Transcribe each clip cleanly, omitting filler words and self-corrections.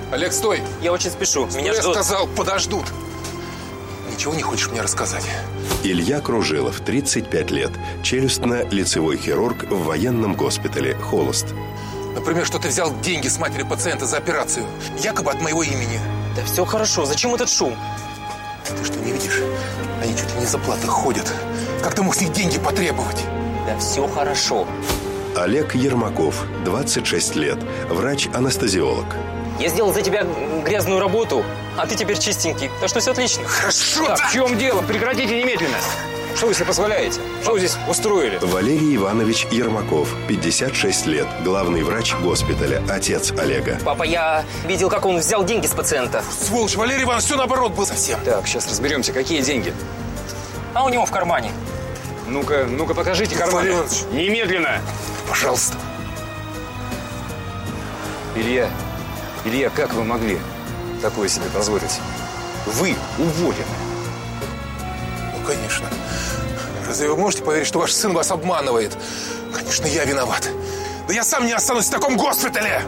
Олег, стой! Я очень спешу, меня Я ждут. сказал, подождут. Ничего не хочешь мне рассказать? Илья Кружилов, 35 лет. Челюстно-лицевой хирург в военном госпитале «Холост». Например, что ты взял деньги с матери пациента за операцию, якобы от моего имени. Да все хорошо, зачем этот шум? Ты что, не видишь? Они чуть ли не за платы ходят. Как ты мог с них деньги потребовать? Да все хорошо. Олег Ермаков, 26 лет. Врач-анестезиолог. Я сделал за тебя грязную работу, а ты теперь чистенький. Так что все отлично. Хорошо, Так, да? в чем дело? Прекратите немедленно. Что вы себе позволяете? Что вы здесь устроили? Валерий Иванович Ермаков, 56 лет. Главный врач госпиталя, отец Олега. Папа, я видел, как он взял деньги с пациента. Сволочь, Валерий Иванович, все наоборот был совсем. Так, сейчас разберемся, какие деньги. А у него в кармане. Ну-ка, покажите карманы. Валерий Иванович. Немедленно. Пожалуйста. Илья, как вы могли такое себе позволить? Вы уволены. Ну, конечно. Разве вы можете поверить, что ваш сын вас обманывает? Конечно, я виноват. Да я сам не останусь в таком госпитале!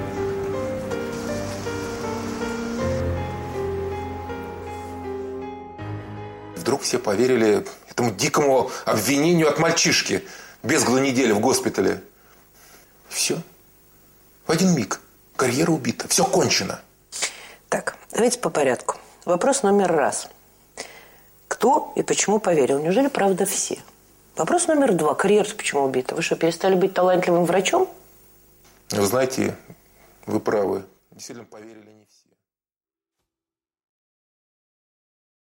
Вдруг все поверили этому дикому обвинению от мальчишки безглой недели в госпитале. Все. В один миг. Карьера убита. Все кончено. Так, давайте по порядку. Вопрос номер раз. Кто и почему поверил? Неужели правда все? Вопрос номер два. Карьера почему убита? Вы что, перестали быть талантливым врачом? Вы знаете, вы правы. Действительно поверили.